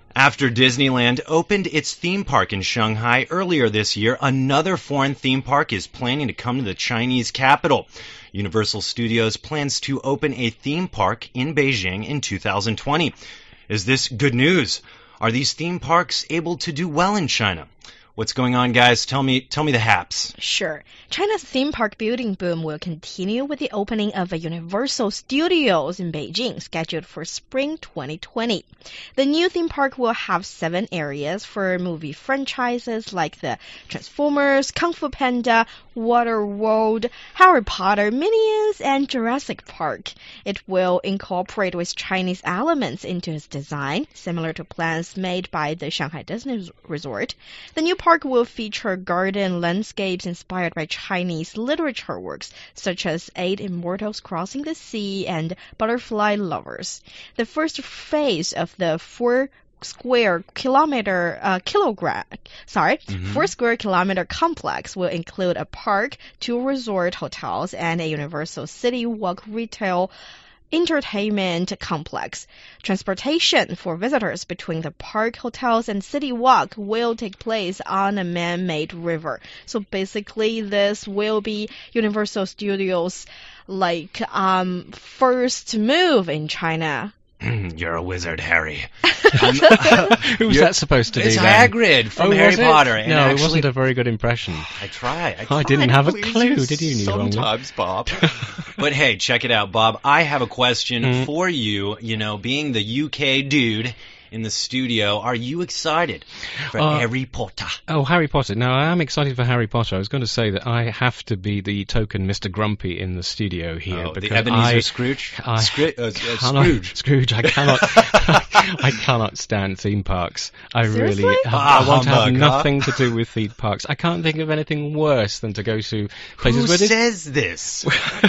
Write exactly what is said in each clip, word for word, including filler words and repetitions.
After Disneyland opened its theme park in Shanghai earlier this year, another foreign theme park is planning to come to the Chinese capital. Universal Studios plans to open a theme park in Beijing in two thousand twenty. Is this good news? Are these theme parks able to do well in China? What's going on, guys? Tell me, tell me the haps. Sure. China's theme park building boom will continue with the opening of a Universal Studios in Beijing, scheduled for spring twenty twenty. The new theme park will have seven areas for movie franchises like the Transformers, Kung Fu Panda, Waterworld, Harry Potter, Minions, and Jurassic Park. It will incorporate with Chinese elements into its design, similar to plans made by the Shanghai Disney Resort. The new park will feature garden landscapes inspired by Chinese literature works, such as Eight Immortals Crossing the Sea and Butterfly Lovers. The first phase of the four square kilometer uh, kilogram sorry mm-hmm. four square kilometer complex will include a park, two resort hotels, and a Universal City Walk retail entertainment complex. Transportation for visitors between the park, hotels, and City Walk will take place on a man-made river. So basically, this will be Universal Studios' like um first move in China. You're a wizard, Harry. Um, Who's that supposed to be? It's then? Hagrid from oh, Harry Potter. And no, actually, it wasn't a very good impression. I tried. I, tried. I didn't have a clue, did you, Sometimes, Bob. But hey, check it out, Bob. I have a question mm. for you. You know, being the U K dude in the studio, are you excited for uh, Harry Potter? Oh, Harry Potter. Now, I am excited for Harry Potter. I was going to say that I have to be the token Mister Grumpy in the studio here. Oh, because the Ebenezer I, Scrooge? I Scri- uh, uh, cannot, Scrooge. Scrooge. I cannot, I cannot stand theme parks. I Seriously? really, have, ah, I want humbug, to have huh? nothing to do with theme parks. I can't think of anything worse than to go to places Who where says this?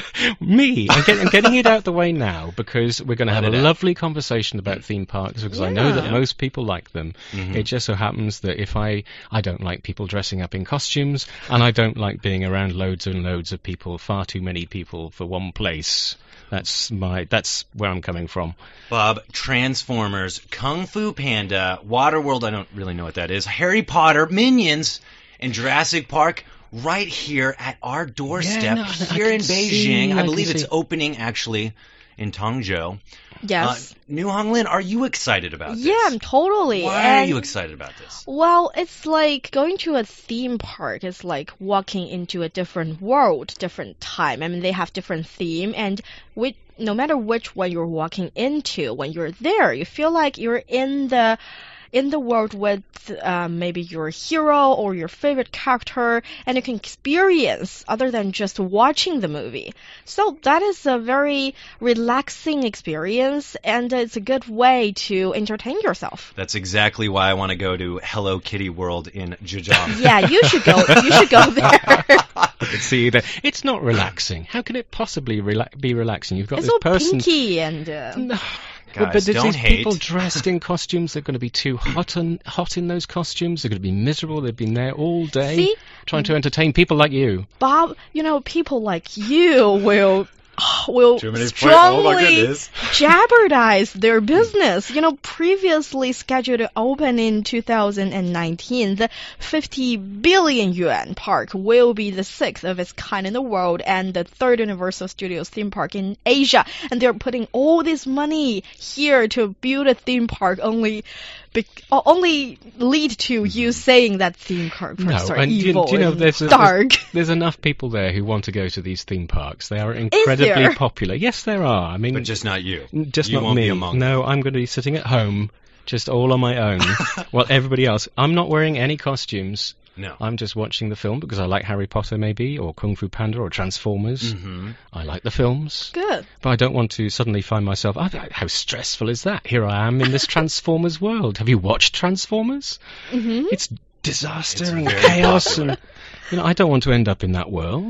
Me. I'm, get, I'm getting it out the way now because we're going to have a out. lovely conversation about theme parks because yeah. I know that most people like them. Mm-hmm. It just so happens that if I I don't like people dressing up in costumes, and I don't like being around loads and loads of people, far too many people for one place. That's my that's where I'm coming from. Bob, Transformers, Kung Fu Panda, Waterworld, I don't really know what that is, Harry Potter, Minions, and Jurassic Park right here at our doorstep yeah, no, here in Beijing. See, I I believe it's see. opening actually in Tongzhou. Yes. Uh, New Honglin, are you excited about this? Yeah, totally. Why and, are you excited about this? Well, it's like going to a theme park. It's like walking into a different world, different time. I mean, they have different theme, and with, no matter which one you're walking into, when you're there, you feel like you're in the in the world with uh, maybe your hero or your favorite character, and you can experience other than just watching the movie. So that is a very relaxing experience, and it's a good way to entertain yourself. That's exactly why I want to go to Hello Kitty World in Zhejiang. Yeah, you should go. You should go there. See that it's not relaxing. How can it possibly rela- be relaxing? You've got It's this all person. pinky and. Uh, Guys, but, but there's don't these hate. people dressed in costumes. They're going to be too hot and hot in those costumes. They're going to be miserable. They've been there all day See? trying to entertain people like you. Bob, you know, people like you will will Germany's point- oh my strongly goodness. jeopardize their business. You know, previously scheduled to open in two thousand nineteen, the fifty billion yuan park will be the sixth of its kind in the world and the third Universal Studios theme park in Asia. And they're putting all this money here to build a theme park only Be- only lead to you saying that theme parks No, are and do you- evil do you know, and there's, there's, dark. there's enough people there who want to go to these theme parks. They are incredibly there? popular. Yes, there are. I mean, But just not you. just you not won't me. Be among no, them. I'm going to be sitting at home, just all on my own, while everybody else. I'm not wearing any costumes. No. I'm just watching the film because I like Harry Potter, maybe, or Kung Fu Panda, or Transformers. Mm-hmm. I like the films. Good. But I don't want to suddenly find myself, oh, how stressful is that? Here I am in this Transformers world. Have you watched Transformers? Mm-hmm. It's disaster It's and very chaos, popular. and you know, I don't want to end up in that world.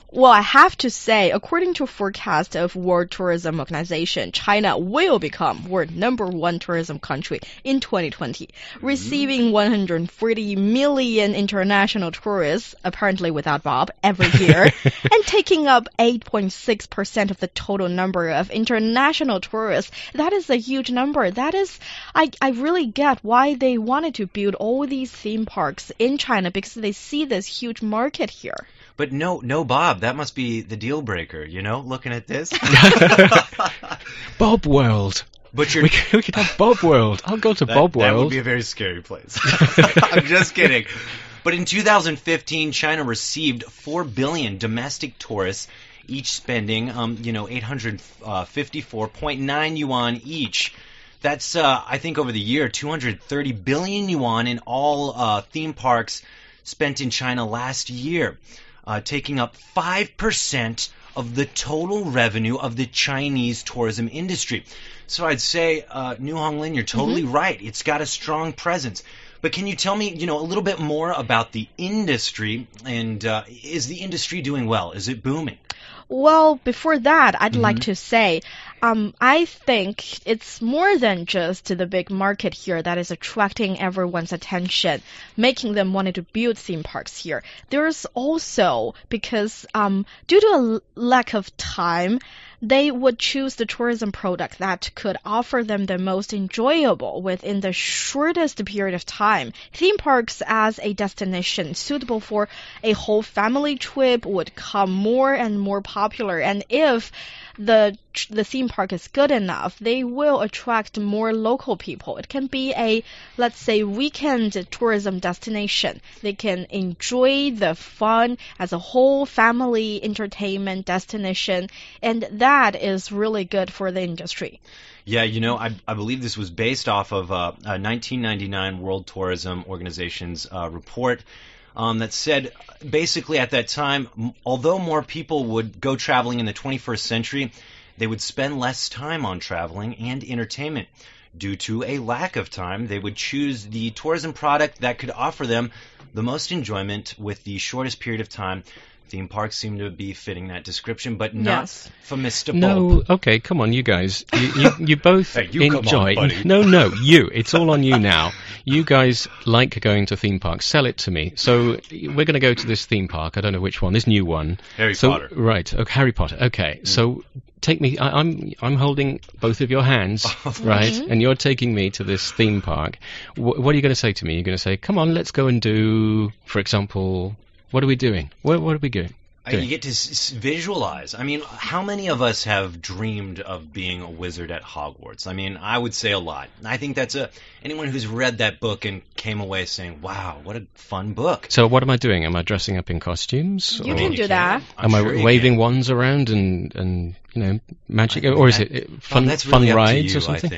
Well, I have to say, according to forecast of World Tourism Organization, China will become world number one tourism country in twenty twenty, receiving one hundred forty million international tourists, apparently without Bob, every year, and taking up eight point six percent of the total number of international tourists. That is a huge number. That is, I, I really get why they wanted to build all these theme parks in China, because they see this huge market here. But no, no, Bob, that must be the deal breaker, you know, looking at this. Bob World. But you're... we, could, we could have Bob World. I'll go to that, Bob World. That would be a very scary place. I'm just kidding. But in two thousand fifteen, China received four billion domestic tourists, each spending, um, you know, eight hundred fifty-four point nine yuan each. That's, uh, I think, over the year, two hundred thirty billion yuan in all uh, theme parks spent in China last year. Uh, taking up five percent of the total revenue of the Chinese tourism industry. So I'd say, uh, New Honglin, you're totally mm-hmm. right. It's got a strong presence. But can you tell me, you know, a little bit more about the industry, and uh, is the industry doing well? Is it booming? Well, before that, I'd Mm-hmm. like to say, um, I think it's more than just the big market here that is attracting everyone's attention, making them wanting to build theme parks here. There's also, because um, due to a l- lack of time, they would choose the tourism product that could offer them the most enjoyable within the shortest period of time. Theme parks as a destination suitable for a whole family trip would become more and more popular. And if the the theme park is good enough, they will attract more local people. It can be a, let's say, weekend tourism destination. They can enjoy the fun as a whole family entertainment destination, and that is really good for the industry. Yeah, you know, I, I believe this was based off of uh, a nineteen ninety-nine World Tourism Organization's uh, report um, that said, basically at that time, m- although more people would go traveling in the twenty-first century, they would spend less time on traveling and entertainment. Due to a lack of time, they would choose the tourism product that could offer them the most enjoyment with the shortest period of time. Theme parks seem to be fitting that description, but not Yes. for Mister No, Bob. okay, come on, you guys. You, you, you both Hey, you come on, enjoy. buddy. No, no, you. It's all on you now. You guys like going to theme parks. Sell it to me. So we're going to go to this theme park. I don't know which one. This new one. Harry so, Potter. Right. Okay, Harry Potter. Okay. Mm. So take me. I, I'm I'm holding both of your hands, right? Mm-hmm. And you're taking me to this theme park. Wh- what are you going to say to me? You're going to say, "Come on, let's go and do." For example, what are we doing? What what are we doing? You get to s- visualize. I mean, how many of us have dreamed of being a wizard at Hogwarts? I mean, I would say a lot. I think that's a anyone who's read that book and came away saying, "Wow, what a fun book." So what am I doing? Am I dressing up in costumes? You or can do that. I'm am sure I you waving can. wands around and and you know magic, I think or is that- it uh, fun Oh, that's fun really up to rides you, or something?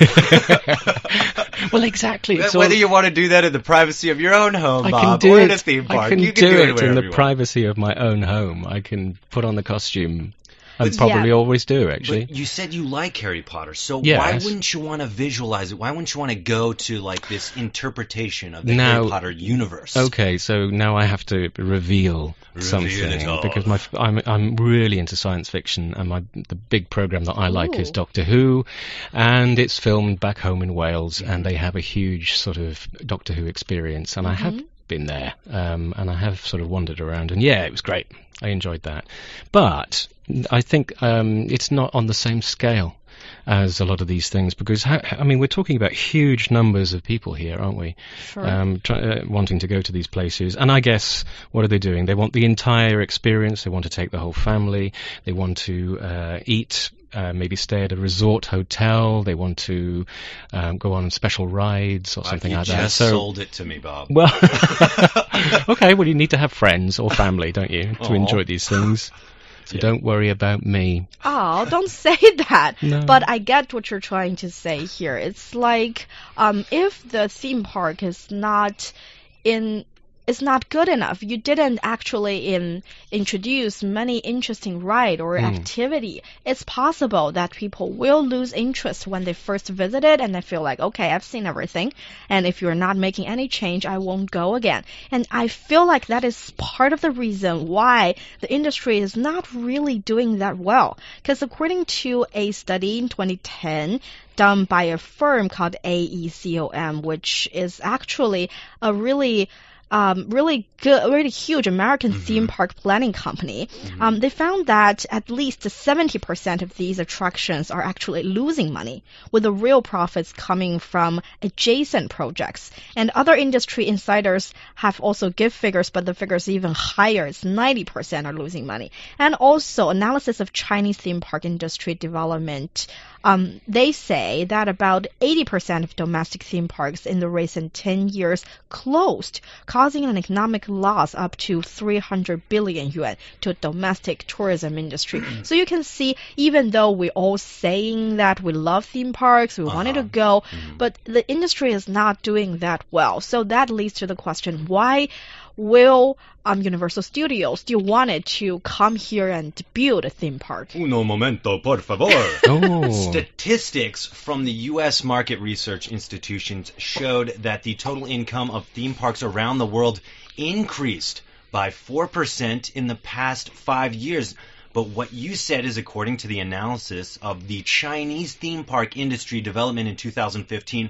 I think. Well, exactly. It's Whether all- you want to do that in the privacy of your own home, I Bob, can do or it. in a theme park, I can you do, can do it in wherever the you want. privacy of my own home. I can put on the costume. I But- probably yeah. always do, actually. But you said you like Harry Potter, so why Yes. wouldn't you want to visualize it? Why wouldn't you want to go to like this interpretation of the Now- Harry Potter universe? Okay, so now I have to reveal, Reveal something it all. because my I'm I'm really into science fiction, and my the big program that I like is Ooh. Doctor Who, and it's filmed back home in Wales, Mm-hmm. and they have a huge sort of Doctor Who experience, and I have been there, um, and I have sort of wandered around, and yeah, it was great. I enjoyed that, but I think um, it's not on the same scale as a lot of these things, because how, I mean we're talking about huge numbers of people here, aren't we? Sure. Um, try, uh, wanting to go to these places, and I guess what are they doing? They want the entire experience. They want to take the whole family. They want to uh, eat. Uh, maybe stay at a resort hotel. They want to um, go on special rides or Like, something you like just that. So, sold it to me, Bob. well, okay. Well, you need to have friends or family, don't you, to Aw. enjoy these things. So Yeah. don't worry about me. Oh, don't say that. No. But I get what you're trying to say here. It's like um, if the theme park is not in it's not good enough. You didn't actually in, introduce many interesting ride or mm. activity. It's possible that people will lose interest when they first visit it and they feel like, okay, I've seen everything. And if you're not making any change, I won't go again. And I feel like that is part of the reason why the industry is not really doing that well. Because according to a study in twenty ten, done by a firm called A E C O M, which is actually a really Um, really good, really huge American mm-hmm. theme park planning company. Mm-hmm. Um, they found that at least seventy percent of these attractions are actually losing money, with the real profits coming from adjacent projects. And other industry insiders have also give figures, but the figures are even higher. It's ninety percent are losing money. And also analysis of Chinese theme park industry development. Um, they say that about eighty percent of domestic theme parks in the recent ten years closed, causing an economic loss up to three hundred billion yuan to domestic tourism industry. So you can see, even though we're all saying that we love theme parks, we uh-huh. wanted to go, mm-hmm. but the industry is not doing that well. So that leads to the question, why will um, Universal Studios still wanted to come here and build a theme park? Uno momento, por favor. Oh. Statistics from the U S market research institutions showed that the total income of theme parks around the world increased by four percent in the past five years. But what you said is according to the analysis of the Chinese theme park industry development in two thousand fifteen,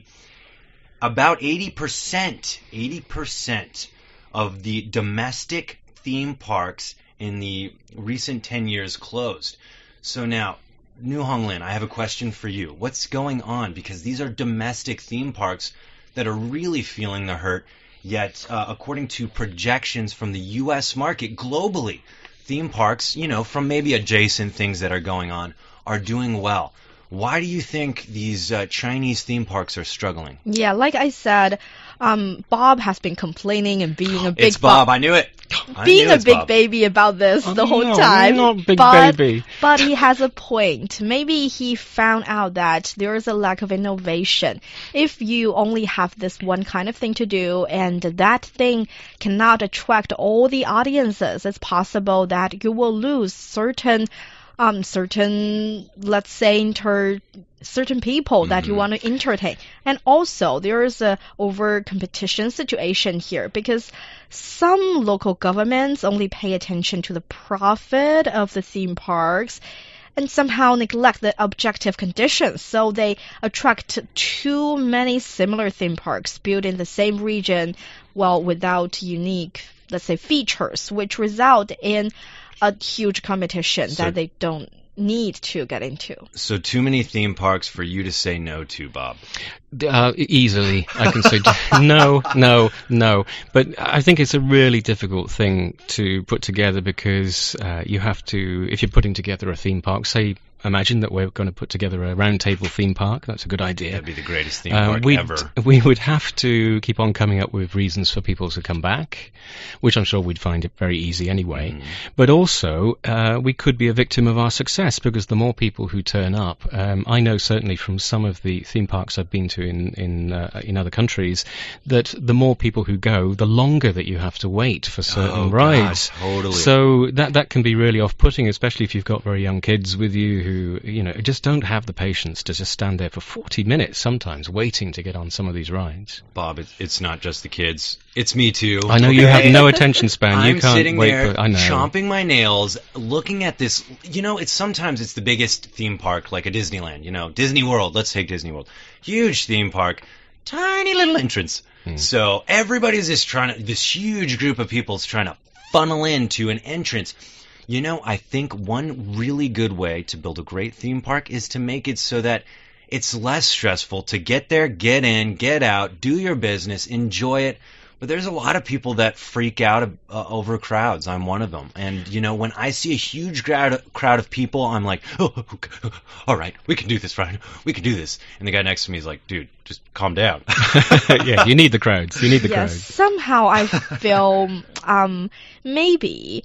about eighty percent, eighty percent of the domestic theme parks in the recent ten years closed. So now, New Honglin, I have a question for you. What's going on? Because these are domestic theme parks that are really feeling the hurt, yet uh, according to projections from the U S market globally, theme parks, you know, from maybe adjacent things that are going on, are doing well. Why do you think these uh, Chinese theme parks are struggling? Yeah, like I said, um, Bob has been complaining and being a big... It's Bob, I knew it. I being knew a big Bob. baby about this oh, the whole no, time. Not big but, baby. But he has a point. Maybe he found out that there is a lack of innovation. If you only have this one kind of thing to do and that thing cannot attract all the audiences, it's possible that you will lose certain... Um, certain, let's say, inter, certain people that mm-hmm. you want to entertain. And also, there is a over competition situation here because some local governments only pay attention to the profit of the theme parks and somehow neglect the objective conditions. So they attract too many similar theme parks built in the same region, well, without unique, let's say, features, which result in a huge competition so, that they don't need to get into. So too many theme parks for you to say no to, Bob? Uh, easily, I can say no, no, no. But I think it's a really difficult thing to put together because uh, you have to, if you're putting together a theme park, say, imagine that we're going to put together a round-table theme park. That's a good idea. That'd be the greatest theme uh, park ever. We would have to keep on coming up with reasons for people to come back, which I'm sure we'd find it very easy anyway. Mm. But also, uh, we could be a victim of our success because the more people who turn up, um, I know certainly from some of the theme parks I've been to in in uh, in other countries, that the more people who go, the longer that you have to wait for certain oh, rides. God, totally. So that that can be really off-putting, especially if you've got very young kids with you who Who, you know, just don't have the patience to just stand there for forty minutes sometimes waiting to get on some of these rides. Bob, it's, it's not just the kids. It's me too. I know okay? you have no attention span. I'm you can't sitting wait there for, I know. chomping my nails, looking at this. You know, it's sometimes it's the biggest theme park, like a Disneyland. You know, Disney World. Let's take Disney World. Huge theme park, tiny little entrance. Hmm. So everybody's just trying to. This huge group of people is trying to funnel into an entrance. You know, I think one really good way to build a great theme park is to make it so that it's less stressful to get there, get in, get out, do your business, enjoy it. But there's a lot of people that freak out uh, over crowds. I'm one of them. And, you know, when I see a huge crowd, crowd of people, I'm like, oh, okay, all right, we can do this, Ryan. We can do this. And the guy next to me is like, dude, just calm down. Yeah, you need the crowds. You need the yes, crowds. Somehow I feel um, maybe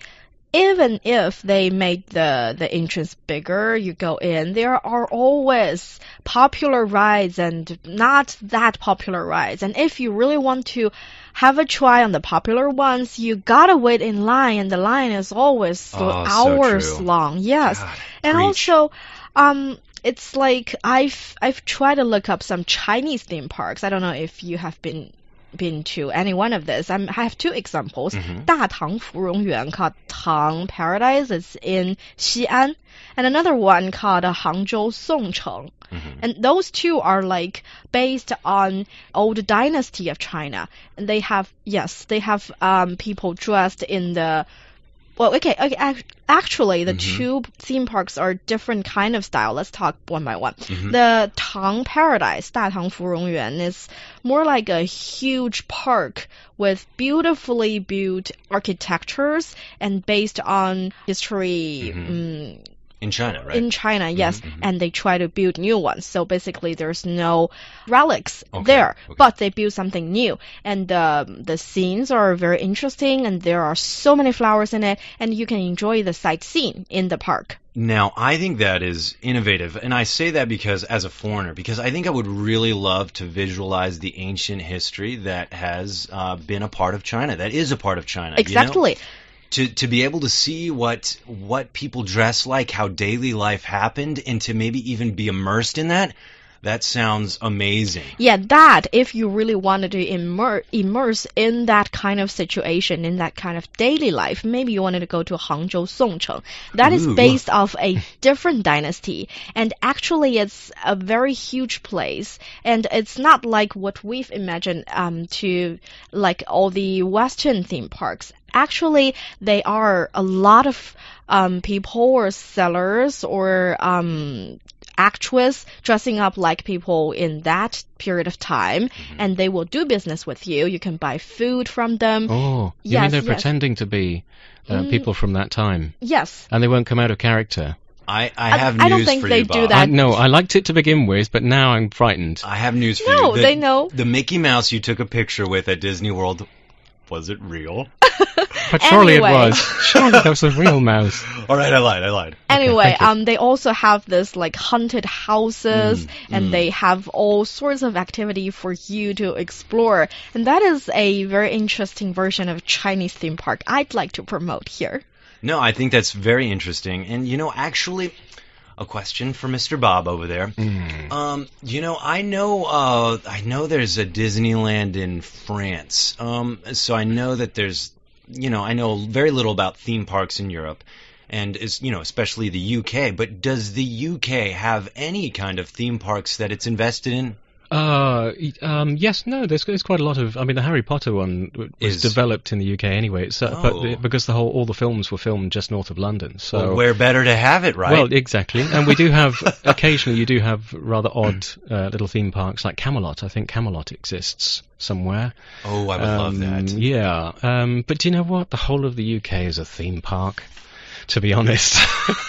even if they made the, the entrance bigger, you go in, there are always popular rides and not that popular rides. And if you really want to have a try on the popular ones, you gotta wait in line, and the line is always Oh, hours so true. long. Yes. God, and preach. also, um, it's like I've I've tried to look up some Chinese theme parks. I don't know if you have been been to any one of this. I'm, I have two examples. Mhm. 大唐芙蓉园 called Tang Paradise is in Xi'an, and another one called Hangzhou Songcheng. Mhm. And those two are like based on old dynasty of China. And they have, yes, they have um, people dressed in the, well, okay, okay ac- actually the Mhm. two theme parks are different kind of style. Let's talk one by one. Mhm. The Tang Paradise, 大唐芙蓉园, is more like a huge park with beautifully built architectures and based on history. Mhm. mm, In China, right? In China, yes, mhm. and they try to build new ones. So basically, there's no relics Okay, there, okay. but they build something new, and um, the scenes are very interesting, and there are so many flowers in it, and you can enjoy the sightseeing in the park. Now, I think that is innovative, and I say that because as a foreigner, because I think I would really love to visualize the ancient history that has uh, been a part of China, that is a part of China. you know? Exactly. To to be able to see what what people dress like, how daily life happened, and to maybe even be immersed in that, that sounds amazing. Yeah, that if you really wanted to immer- immerse in that kind of situation, in that kind of daily life, maybe you wanted to go to Hangzhou Songcheng. That is Ooh. based off a different dynasty, and actually it's a very huge place, and it's not like what we've imagined um, to like all the Western theme parks. Actually, they are a lot of um, people or sellers or um, actress dressing up like people in that period of time, Mhm. and they will do business with you. You can buy food from them. Oh, you Yes, mean they're yes. pretending to be uh, Mm. people from that time, Yes. and they won't come out of character? I, I have I news don't think for they you, do Bob. that. I, no, I liked it to begin with, but now I'm frightened. I have news for No, you. The- they know. The Mickey Mouse you took a picture with at Disney World, was it real? But surely Anyway. it was. Surely that was a real mouse. All right, I lied, I lied. Anyway, thank you. um, they also have this like haunted houses, Mm, and mm. they have all sorts of activity for you to explore. And that is a very interesting version of Chinese theme park I'd like to promote here. No, I think that's very interesting. And, you know, actually, a question for Mister Bob over there. Mm. Um, you know, I know, uh, I know there's a Disneyland in France. Um, so I know that there's, you know, I know very little about theme parks in Europe, and is, you know, especially the U K. But does the U K have any kind of theme parks that it's invested in? Uh, y- um, yes, no, there's, there's quite a lot of. I mean, the Harry Potter one w- was Is- developed in the U K anyway, it's, uh, Oh. but the- because the whole all the films were filmed just north of London. So Well, where better to have it, right? Well, exactly, and we do have occasionally you do have rather odd uh, little theme parks like Camelot. I think Camelot exists somewhere. oh, I would love Um, that. Yeah, um, but do you know what? The whole of the U K is a theme park. To be honest.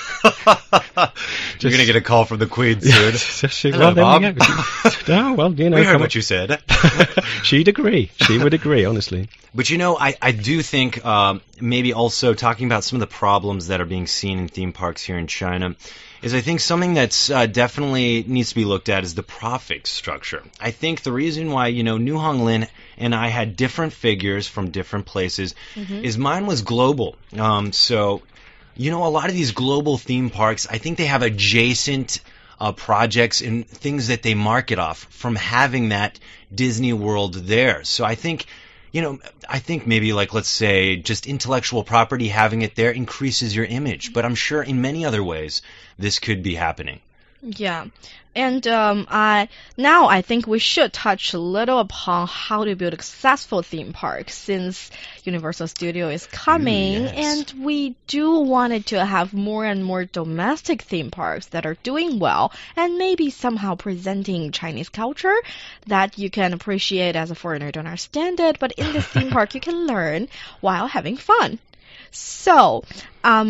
You're gonna get a call from the Queen soon. She- Hello, well, there Bob. we go. Oh, well, you know, we heard come what on. you said. She'd agree. She would agree, honestly. But you know, I, I do think um, maybe also talking about some of the problems that are being seen in theme parks here in China is I think something that's uh, definitely needs to be looked at is the profit structure. I think the reason why, you know, New Hong Lin and I had different figures from different places is mine was global. Um, so, you know, a lot of these global theme parks, I think they have adjacent uh, projects and things that they market off from having that Disney World there. So I think, you know, I think maybe like, let's say, just intellectual property, having it there increases your image. But I'm sure in many other ways, this could be happening. Yeah. And um, I now I think we should touch a little upon how to build a successful theme park, since Universal Studio is coming, Mm, yes. and we do want it to have more and more domestic theme parks that are doing well, and maybe somehow presenting Chinese culture that you can appreciate as a foreigner, don't understand it, but in this theme park you can learn while having fun. So, um,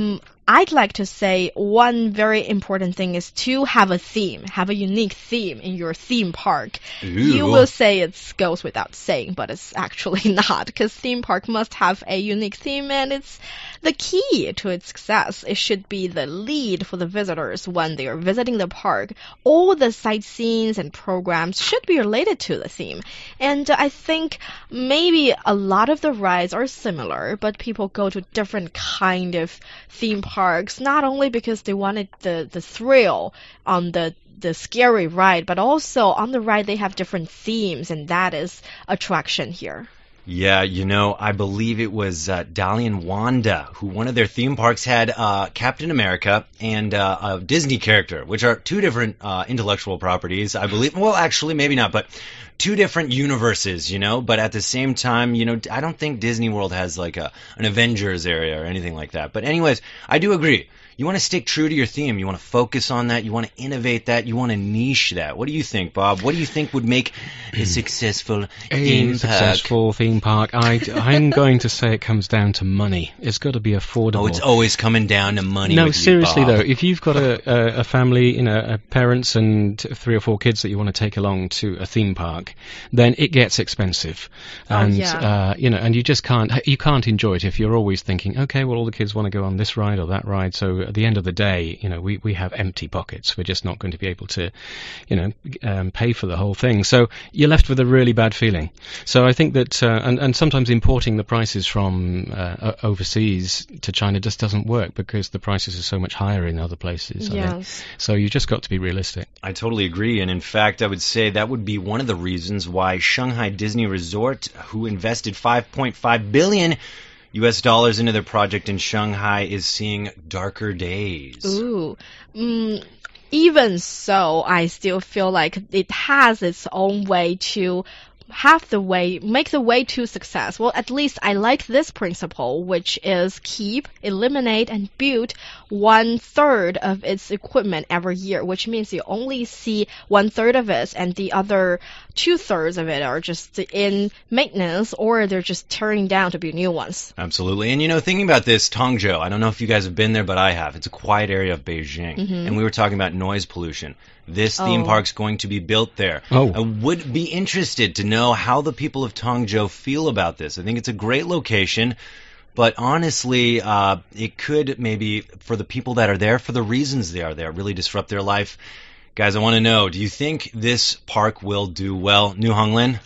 I'd like to say one very important thing is to have a theme, have a unique theme in your theme park. Ooh. You will say it goes without saying, but it's actually not, because theme park must have a unique theme, and it's the key to its success. It should be the lead for the visitors when they are visiting the park. All the sightseeing and programs should be related to the theme. And I think maybe a lot of the rides are similar, but people go to different kind of theme parks, not only because they wanted the, the thrill on the the scary ride, but also on the ride they have different themes, and that is attraction here. Yeah, you know, I believe it was uh, Dalian Wanda, who one of their theme parks had uh, Captain America and uh, a Disney character, which are two different uh, intellectual properties, I believe. Well, actually, maybe not, but two different universes, you know. But at the same time, you know, I don't think Disney World has like a an Avengers area or anything like that. But anyways, I do agree. You want to stick true to your theme. You want to focus on that. You want to innovate that. You want to niche that. What do you think, Bob? What do you think would make a successful theme a successful park? theme park? I, I'm going to say it comes down to money. It's got to be affordable. Oh, it's always coming down to money. No, with you, seriously Bob. though, if you've got a, a, a family, you know, a parents and three or four kids that you want to take along to a theme park, then it gets expensive, and oh, yeah. uh, you know, and you just can't you can't enjoy it if you're always thinking, okay, well, all the kids want to go on this ride or that ride, so at the end of the day, you know, we, we have empty pockets. We're just not going to be able to, you know, um, pay for the whole thing. So you're left with a really bad feeling. So I think that, uh, and, and sometimes importing the prices from uh, overseas to China just doesn't work because the prices are so much higher in other places. Yes. I think. So you just got to be realistic. I totally agree. And in fact, I would say that would be one of the reasons why Shanghai Disney Resort, who invested five point five billion U S dollars into their project in Shanghai, is seeing darker days. Ooh. Mm, even so, I still feel like it has its own way to have the way, make the way to success. Well, at least I like this principle, which is keep, eliminate, and build one third of its equipment every year, which means you only see one third of it, and the other two thirds of it are just in maintenance, or they're just tearing down to build new ones. Absolutely. And you know, thinking about this, Tongzhou, I don't know if you guys have been there, but I have. It's a quiet area of Beijing. Mm-hmm. And we were talking about noise pollution. This theme Oh. park's going to be built there. Oh. I would be interested to know how the people of Tongzhou feel about this. I think it's a great location, but honestly, uh, it could maybe, for the people that are there, for the reasons they are there, really disrupt their life. Guys, I want to know, do you think this park will do well? New Honglin?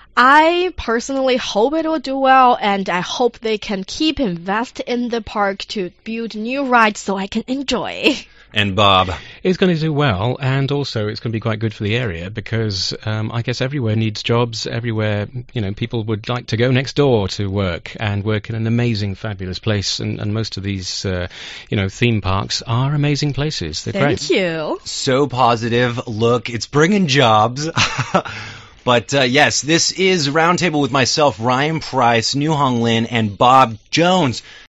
I personally hope it will do well, and I hope they can keep invest in the park to build new rides so I can enjoy. And Bob? It's going to do well, and also it's going to be quite good for the area because um, I guess everywhere needs jobs. Everywhere, you know, people would like to go next door to work and work in an amazing, fabulous place. And, and most of these, uh, you know, theme parks are amazing places. They're Thank great. you. So positive. Look, it's bringing jobs. But uh, yes, this is Roundtable with myself, Ryan Price, New Honglin, and Bob Jones.